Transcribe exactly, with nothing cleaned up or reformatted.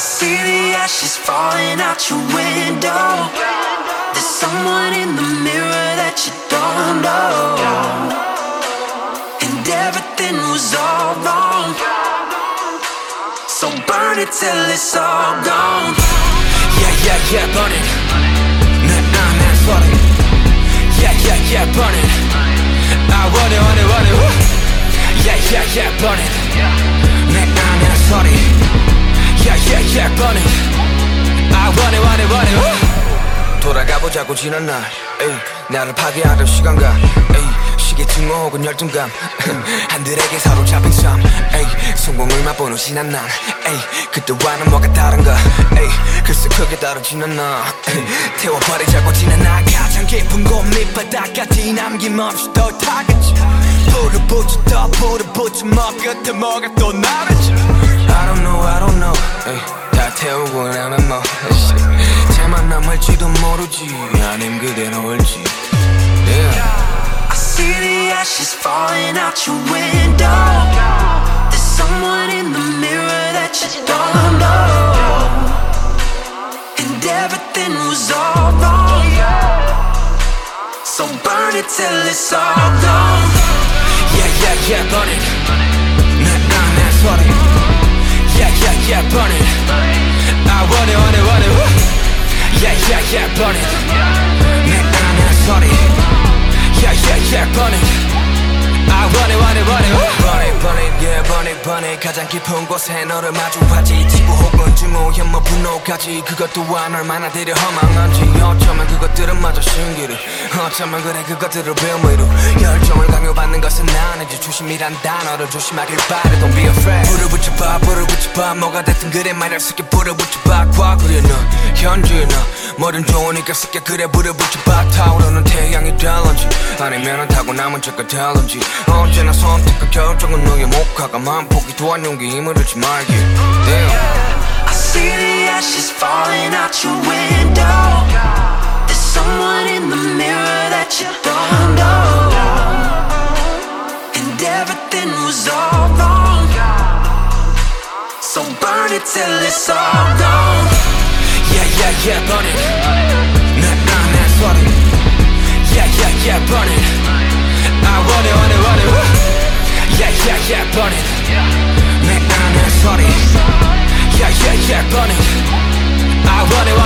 see the ashes falling out your window. There's someone in the mirror that you don't know, and everything was all wrong. So burn it till it's all gone. Yeah, yeah, yeah, burn it. Nah, nah, nah, sorry. Yeah, yeah, yeah, burn it. I want it, want it, want it. Woo. Yeah, yeah, yeah, burn it. Nah, nah, nah, sorry. Yeah, yeah, yeah, burn it. I want it, want it, want it. Woo. 돌아가보자고 지난 날 에이, 나를 파괴하던 시간과 에이, 시계 증오 혹은 열등감 한들에게 사로잡힌 삶 에이, 성공을 맛보는 지난 날 에이, 그때와는 뭐가 다른가 에이, 글쎄 크게 다르지는 않아 에이, 태워버리자고 지난 날 가장 깊은 곳 밑바닥까지 남김없이 더 타겠지 불을 붙여 더 불을 붙여 뭐 끝에 뭐가 또 나랬지 I don't know I don't know 에이, 다 태우고 나면 뭐 채만 남을지도 모르지 아님 그대로 올지 yeah. I see the ashes falling out your window. There's someone in the mirror that you don't know, and everything was all wrong. So burn it till it's all gone. Yeah, yeah, yeah, burn it. Nah, nah, nah, sorry. Yeah, yeah, yeah, burn it. I want it, want it, want it. Woo. Yeah, yeah, yeah, burn it. Nah, nah, nah, sorry. Yeah, yeah, yeah, burn it. I want it, want it, want it. Woo. Burn it, burn it, yeah, burn it, burn it. 가장 깊은 곳에 너를 마주하지. 지구 혹은 증오, 혐오, 분노까지. 그것도 안 얼마나 되려 허망한지. 어쩌면 그것들은 마저 신기루. 어쩌면 그래 그것들을 배움으로. 열정을 강요받는 것은 아니지. 조심이란 단어를 조심하길 바래. Don't be afraid. 불을 붙여봐, 불을 붙여봐. 뭐가 됐든 그래 말할 수 있게 불을 붙여봐. 과거에 너, 현재에 너. 뭐든 좋으니까 쉽게 그래 불을 붙여봐. 타오르는 태양이 될런지 아니면은 타고 남은 책과 될런지. 언제나 선택과 결정은 너의 목화가 만폭이 도한 용기 힘을 잃지 말기. Damn. I see the ashes falling out your window. There's someone in the mirror that you don't know, and everything was all wrong. So burn it till it's all gone. Yeah, yeah, yeah, burn it. Nah, nah, nah, sorry. Yeah, yeah, yeah, burn it. I want it, want it, want it. Woo. Yeah, yeah, yeah, burn it. Nah, nah, nah, sorry. Yeah, yeah, yeah, burn it. I want it,